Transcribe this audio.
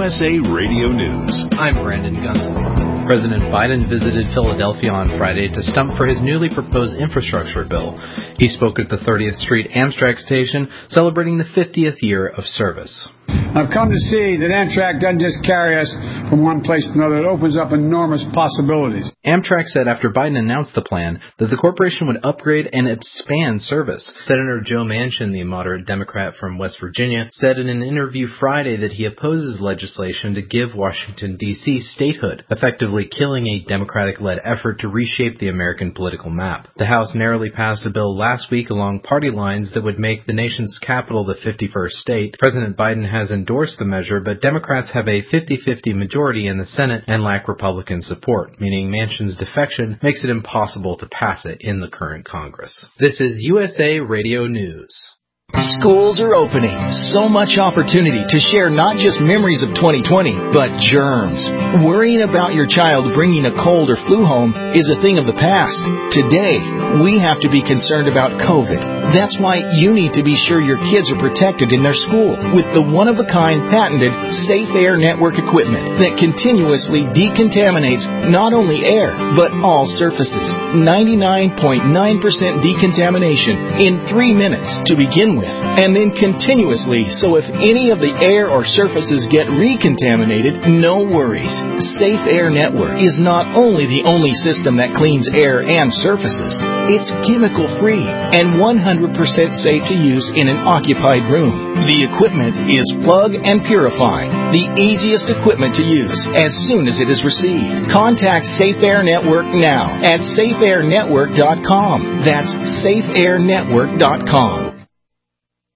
USA Radio News. I'm Brandon Gunther. President Biden visited Philadelphia on Friday to stump for his newly proposed infrastructure bill. He spoke at the 30th Street Amtrak station, celebrating the 50th year of service. I've come to see that Amtrak doesn't just carry us from one place to another. It opens up enormous possibilities. Amtrak said after Biden announced the plan that the corporation would upgrade and expand service. Senator Joe Manchin, the moderate Democrat from West Virginia, said in an interview Friday that he opposes legislation to give Washington, D.C. statehood, effectively killing a Democratic-led effort to reshape the American political map. The House narrowly passed a bill last week along party lines that would make the nation's capital the 51st state. President Biden has endorsed the measure, but Democrats have a 50-50 majority in the Senate and lack Republican support, meaning Manchin's defection makes it impossible to pass it in the current Congress. This is USA Radio News. Schools are opening. So much opportunity to share not just memories of 2020, but germs. Worrying about your child bringing a cold or flu home is a thing of the past. Today, we have to be concerned about COVID. That's why you need to be sure your kids are protected in their school with the one-of-a-kind patented Safe Air Network equipment that continuously decontaminates not only air, but all surfaces. 99.9% decontamination in 3 minutes to begin with, and then continuously, so if any of the air or surfaces get recontaminated, no worries. Safe Air Network is not only the only system that cleans air and surfaces, it's chemical-free and 100% safe to use in an occupied room. The equipment is plug and purify, the easiest equipment to use as soon as it is received. Contact Safe Air Network now at safeairnetwork.com. That's safeairnetwork.com.